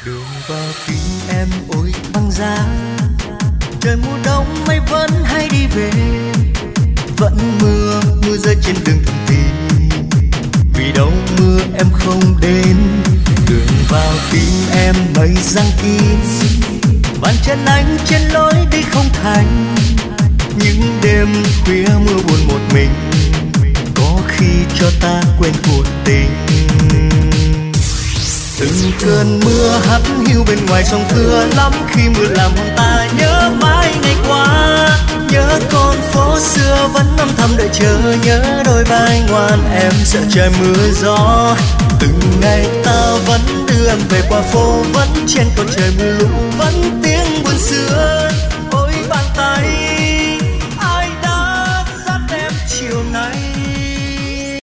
Đường vào tim em ôi băng giá, trời mùa đông mây vẫn hay đi về, vẫn mưa rơi trên đường thầm thì, vì đâu mưa em không đến. Đường vào tim em mây giăng kín, bàn chân anh trên lối đi không thành. Những đêm khuya mưa buồn một mình, có khi cho ta quên cuộc tình. Từng cơn mưa hắt hiu bên ngoài sông thưa lắm, khi mưa làm hồn ta nhớ mãi ngày qua. Nhớ con phố xưa vẫn âm thầm đợi chờ, nhớ đôi vai ngoan em sợ trời mưa gió. Từng ngày ta vẫn đưa em về qua phố, vẫn trên con trời mưa lũ, vẫn tiếng buồn xưa. Ôi bàn tay